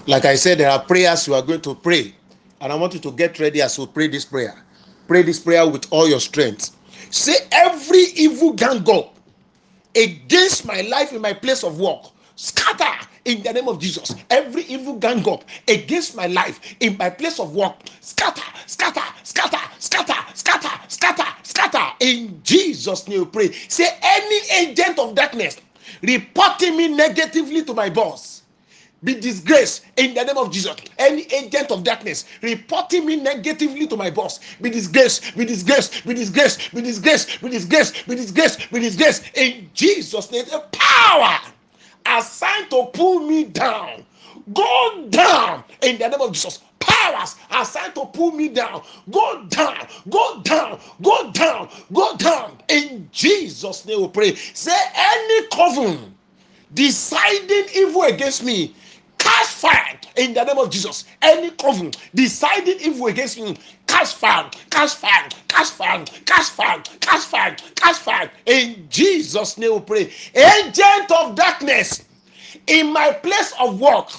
Like I said, there are prayers you are going to pray, and I want you to get ready as you pray this prayer. Pray this prayer with all your strength. Say, every evil gang up against my life in my place of work, scatter in the name of Jesus. Every evil gang up against my life in my place of work, scatter, scatter, scatter, scatter, scatter, scatter, scatter. In Jesus' name we pray. Say, any agent of darkness reporting me negatively to my boss, be disgraced in the name of Jesus. Any agent of darkness reporting me negatively to my boss, be disgraced, be disgraced, be disgraced, be disgraced, be disgraced, be disgraced, be disgraced in Jesus' name. The power assigned to pull me down, go down in the name of Jesus. Powers assigned to pull me down, go down, go down, go down, go down in Jesus' name we pray. Say, any covenant deciding evil against me, catch fire in the name of Jesus. Any covenant deciding evil against me, catch fire, catch fire, catch fire, catch fire, catch fire, catch fire. In Jesus' name we pray. Agent of darkness in my place of work,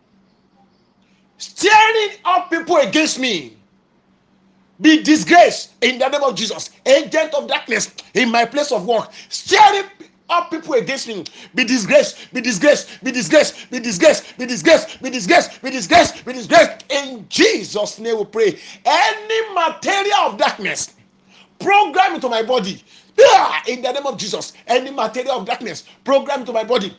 stirring up people against me, be disgraced in the name of Jesus. Agent of darkness in my place of work, stirring up people against me, be disgraced, be disgraced, be disgraced, be disgraced, be disgraced, be disgraced, be disgraced, be disgraced. In Jesus' name we pray. Any material of darkness program into my body, in the name of Jesus. Any material of darkness program into my body,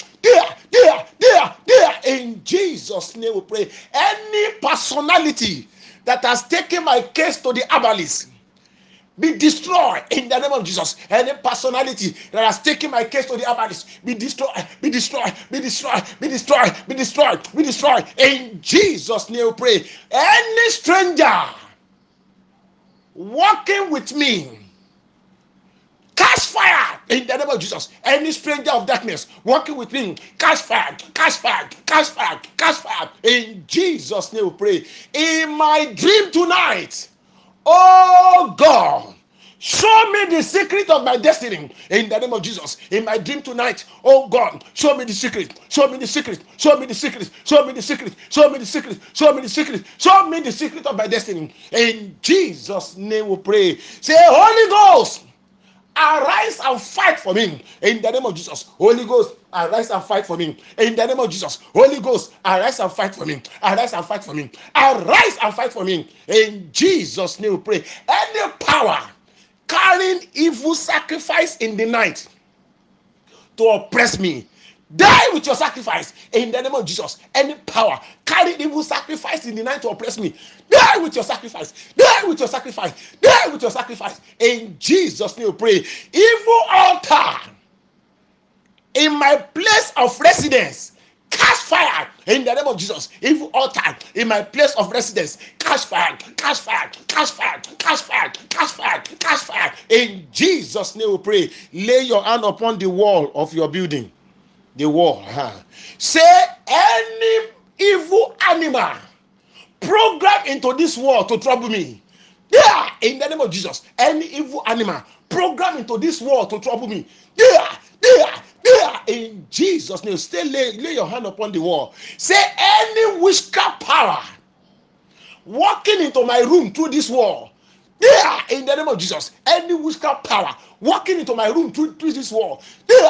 in Jesus' name we pray. Any personality that has taken my case to the abyss, be destroyed in the name of Jesus. Any personality that has taken my case to the abyss, be destroyed, be destroyed, be destroyed, be destroyed, be destroyed, be destroyed. In Jesus' name we pray. Any stranger walking with me, catch fire in the name of Jesus. Any stranger of darkness walking with me, catch fire, catch fire, catch fire, catch fire. In Jesus' name we pray. In my dream tonight, oh God, show me the secret of my destiny in the name of Jesus. In my dream tonight, oh God, show me the secret, show me the secret, show me the secret, show me the secret, show me the secret, show me the secret, show me the secret of my destiny. In Jesus' name we pray. Say, Holy Ghost, arise and fight for me in the name of Jesus. Holy Ghost, arise and fight for me in the name of Jesus. Holy Ghost, arise and fight for me. Arise and fight for me. Arise and fight for me in Jesus' name we pray. Any power carrying evil sacrifice in the night to oppress me, die with your sacrifice in the name of Jesus. Any power carrying evil sacrifice in the night to oppress me, die with your sacrifice, die with your sacrifice, die with your sacrifice. In Jesus' name we pray. Evil altar in my place of residence, catch fire in the name of Jesus. Evil altar in my place of residence, catch fire, catch fire, catch fire, catch fire, catch fire, catch fire. In Jesus' name we pray. Lay your hand upon the wall of your building. The wall. Say, any evil animal program into this wall to trouble me, in the name of Jesus. Any evil animal program into this wall to trouble me, in Jesus' name. Stay, lay your hand upon the wall. Say, any witchcraft power walking into my room through this wall, in the name of Jesus. Any witchcraft power walking into my room through this wall,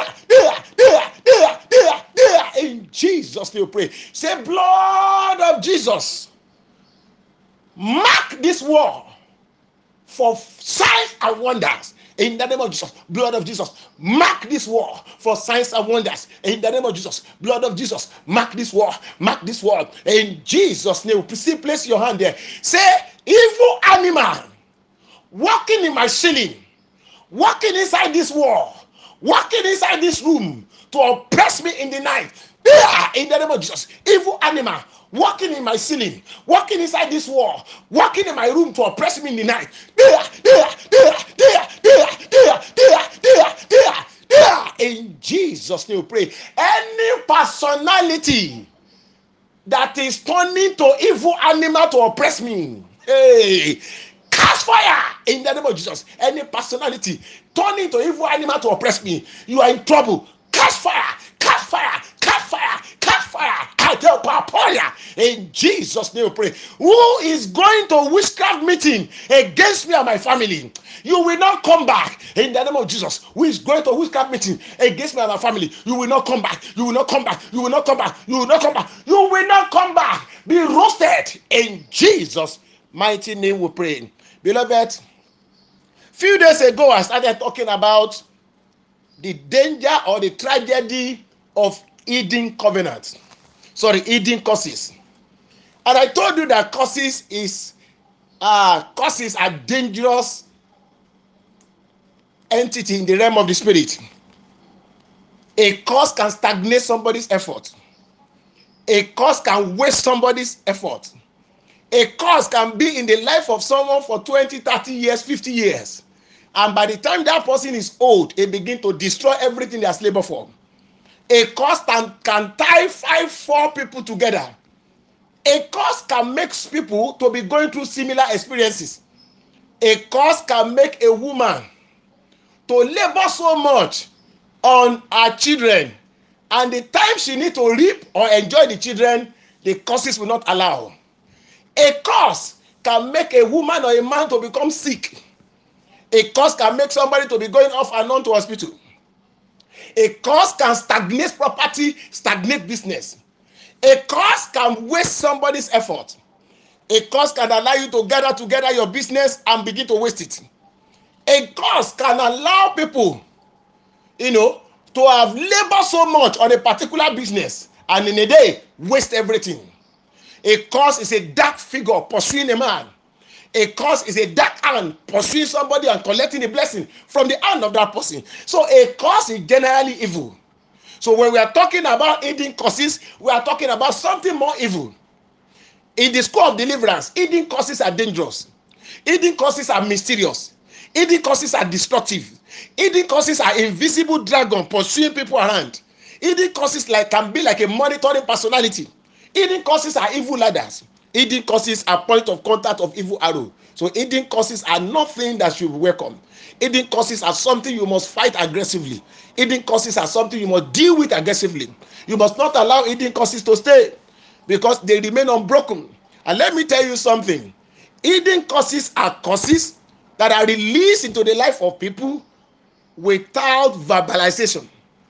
in Jesus' name we pray. Say, blood of Jesus, mark this wall for signs and wonders. In the name of Jesus, blood of Jesus, mark this wall for signs and wonders. In the name of Jesus, blood of Jesus, mark this wall, mark this wall. In Jesus' name, please place your hand there. Say, evil animal walking in my ceiling, walking inside this wall, walking inside this room to oppress me in the night, in the name of Jesus. Evil animal walking in my ceiling, walking inside this wall, walking in my room to oppress me in the night, in Jesus' name we pray. Any personality that is turning to evil animal to oppress me, catch fire in the name of Jesus. Any personality turning to evil animal to oppress me, you are in trouble. Catch fire, catch fire, catch fire, catch fire. In Jesus' name we pray. Who is going to witchcraft meeting against me and my family? You will not come back in the name of Jesus. Who is going to witchcraft meeting against me and my family? You will not come back. You will not come back. You will not come back. You will not come back. You will not come back. Be roasted in Jesus' mighty name we pray. Beloved, few days ago I started talking about the danger or the tragedy of Eden covenant. Eden curses. And I told you that curses are dangerous entity in the realm of the spirit. A curse can stagnate somebody's effort. A curse can waste somebody's effort. A curse can be in the life of someone for 20, 30 years, 50 years. And by the time that person is old, it begins to destroy everything they has labored for. A curse can tie 4 people together. A curse can make people to be going through similar experiences. A curse can make a woman to labor so much on her children, and the time she need to reap or enjoy the children, the curses will not allow. A curse can make a woman or a man to become sick. A curse can make somebody to be going off and on to hospital. A curse can stagnate property, stagnate business. A curse can waste somebody's effort. A curse can allow you to gather together your business and begin to waste it. A curse can allow people, to have labored so much on a particular business and in a day waste everything. A curse is a dark figure pursuing a man. A curse is a dark hand pursuing somebody and collecting a blessing from the hand of that person. So a curse is generally evil. So when we are talking about Eden curses, we are talking about something more evil. In the school of deliverance, Eden curses are dangerous. Eden curses are mysterious. Eden curses are destructive. Eden curses are invisible dragon pursuing people around. Eden curses can be like a monitoring personality. Eden curses are evil ladders. Eden curses are point of contact of evil arrow. So Eden curses are nothing that should be welcome. Eden curses are something you must fight aggressively. Eden curses are something you must deal with aggressively. You must not allow Eden curses to stay because they remain unbroken. And let me tell you something. Eden curses are curses that are released into the life of people without verbalization.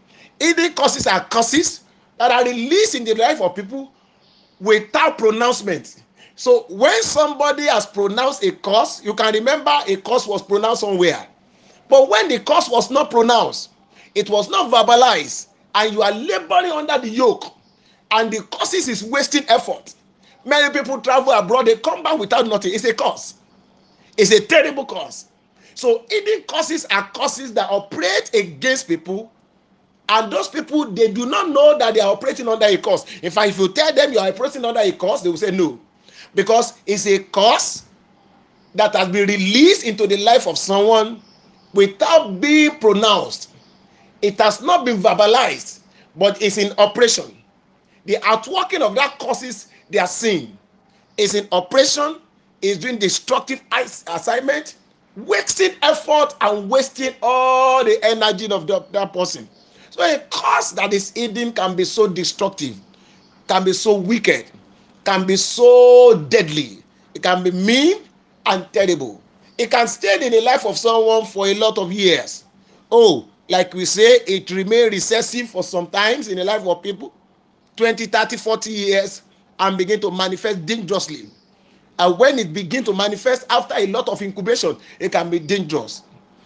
Eden curses are curses that are released in the life of people without pronouncement. So when somebody has pronounced a curse, you can remember a curse was pronounced somewhere. But when the curse was not pronounced, it was not verbalized, and you are laboring under the yoke, and the curses is wasting effort. Many people travel abroad, they come back without nothing. It's a curse. It's a terrible curse. So Eden curses are curses that operate against people, and those people, they do not know that they are operating under a curse. In fact, if you tell them you are operating under a curse, they will say no. Because it's a curse that has been released into the life of someone without being pronounced. It has not been verbalized, but it's in operation. The outworking of that causes they are seeing is in operation, is doing destructive assignment, wasting effort and wasting all the energy of that person. So a curse that is hidden can be so destructive, can be so wicked, can be so deadly. It can be mean and terrible. It can stay in the life of someone for a lot of years. Oh, like we say, it remains recessive for some times in the life of people, 20, 30, 40 years, and begin to manifest dangerously. And when it begins to manifest after a lot of incubation, it can be dangerous.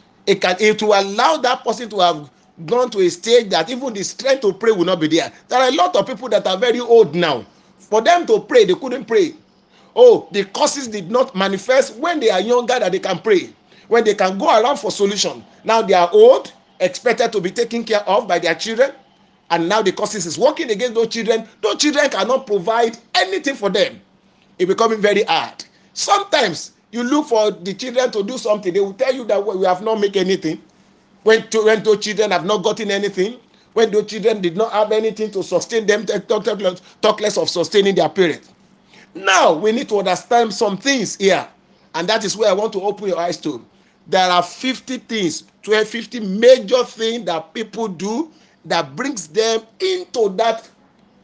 It will allow that person to have gone to a stage that even the strength to pray will not be there. There are a lot of people that are very old now. For them to pray, they couldn't pray. Oh, the causes did not manifest when they are younger that they can pray, when they can go around for solution. Now they are old, expected to be taken care of by their children, and now the causes is working against those children. Those children cannot provide anything for them. It's becoming very hard. Sometimes you look for the children to do something, they will tell you that we have not made anything. When those children have not gotten anything, when those children did not have anything to sustain them, talk less of sustaining their parents. Now we need to understand some things here, and that is where I want to open your eyes to. There are 50 things, 50 major things that people do that brings them into that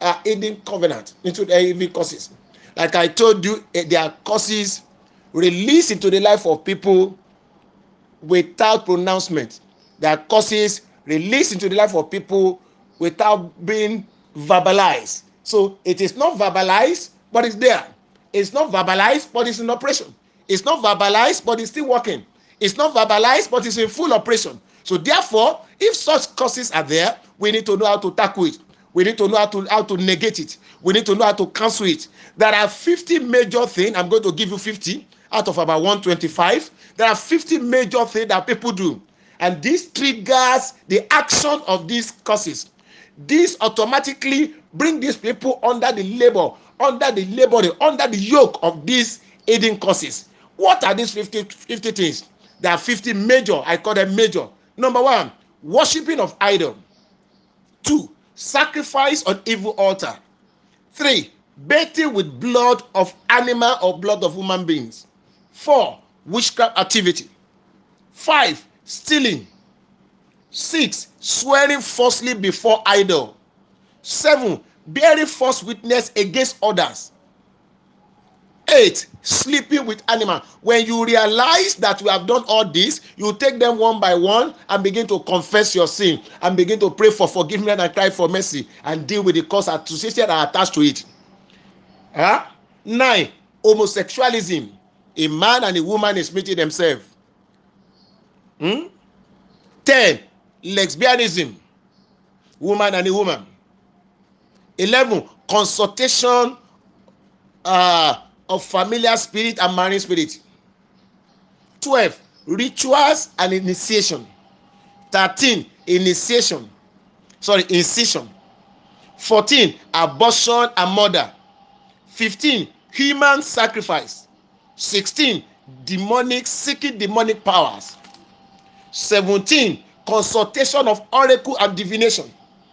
hidden covenant, into the evil causes. Like I told you, there are causes released into the life of people without pronouncement. There are causes released into the life of people without being verbalized. So it is not verbalized, but it's there. It's not verbalized, but it's in operation. It's not verbalized, but it's still working. It's not verbalized, but it's in full operation. So therefore, if such causes are there, we need to know how to tackle it. We need to know how to negate it. We need to know how to cancel it. There are 50 major things. I'm going to give you 50 out of about 125. There are 50 major things that people do. And this triggers the action of these causes. This automatically bring these people under the under the yoke of these hidden causes. What are these 50 things? There are 50 major. I call them major. Number 1, worshiping of idol. 2, sacrifice on evil altar. 3, bathing with blood of animal or blood of human beings. 4, witchcraft activity. 5, stealing. 6, swearing falsely before idol. 7, bearing false witness against others. 8, sleeping with animal. When you realize that you have done all this, you take them one by one and begin to confess your sin and begin to pray for forgiveness and cry for mercy and deal with the cause associated and attached to it. 9, homosexualism. A man and a woman is meeting themselves. 10, lesbianism. Woman and a woman. 11, consultation of familiar spirit and marine spirit. 12, rituals and initiation. 13, incision. 14, abortion and murder. 15, human sacrifice. 16, seeking demonic powers. 17, consultation of oracle and divination.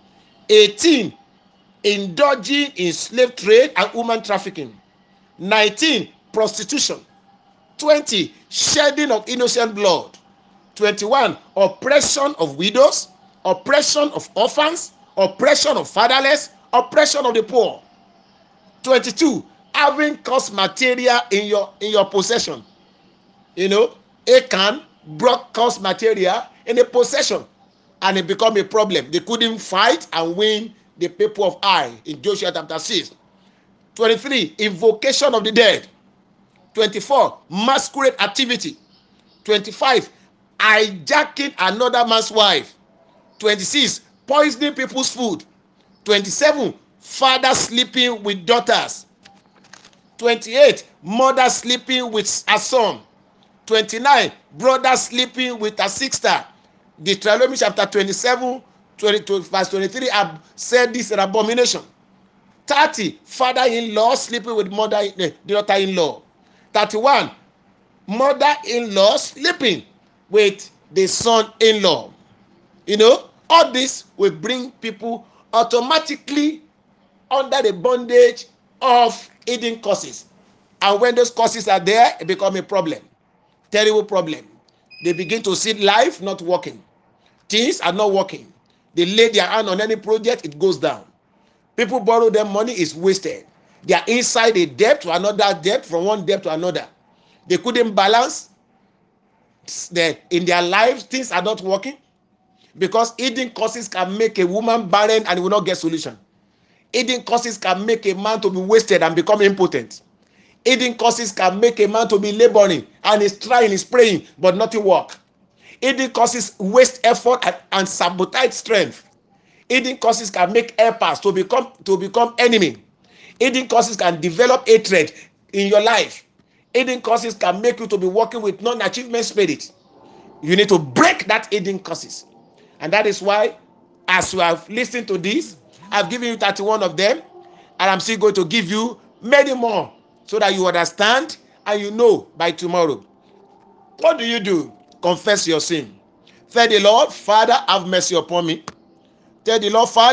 18, indulging in slave trade and human trafficking. 19, prostitution. 20, shedding of innocent blood. 21, oppression of widows, oppression of orphans, oppression of fatherless, oppression of the poor. 22, having cost material in your possession. Achan brought cost material in a possession, and it became a problem. They couldn't fight and win the people of Ai in Joshua chapter 6. 23, invocation of the dead. 24, masquerade activity. 25, hijacking another man's wife. 26, poisoning people's food. 27, father sleeping with daughters. 28, mother sleeping with her son. 29, brother sleeping with her sister. Deuteronomy chapter 27, 22, verse 23 have said this is an abomination. 30, father-in-law sleeping with daughter-in-law. 31, mother-in-law sleeping with the son-in-law. All this will bring people automatically under the bondage of hidden causes. And when those causes are there, it becomes a problem. Terrible problem. They begin to see life not working. Things are not working. They lay their hand on any project, it goes down. People borrow their money, it's wasted. They are inside a debt to another debt, from one debt to another. They couldn't balance in their lives. Things are not working because hidden causes can make a woman barren and will not get solution. Hidden causes can make a man to be wasted and become impotent. Hidden causes can make a man to be laboring and he's trying, he's praying, but nothing work. Hidden causes waste effort and sabotage strength. Hidden causes can make helpers to become enemy. Hidden causes can develop hatred in your life. Hidden causes can make you to be working with non-achievement spirit. You need to break that hidden causes. And that is why, as you have listened to this, I've given you 31 of them, and I'm still going to give you many more so that you understand and you know by tomorrow. What do? Confess your sin. Tell the Lord, Father, have mercy upon me. Tell the Lord, Father,